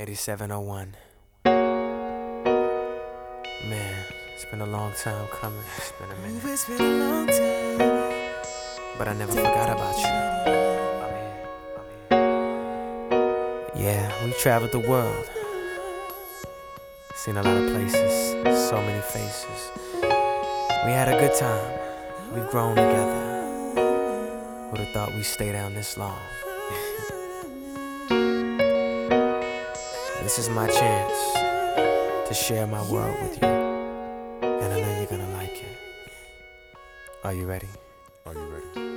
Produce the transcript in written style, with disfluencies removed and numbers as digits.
8701. Man, it's been a long time coming. It's been a minute. It's been a long time. But I never forgot about you. Yeah, we traveled the world. Seen a lot of places, so many faces. We had a good time. We've grown together. Who'd have thought we'd stay down this long? This is my chance to share my world with you. And I know you're gonna like it. Are you ready? Are you ready?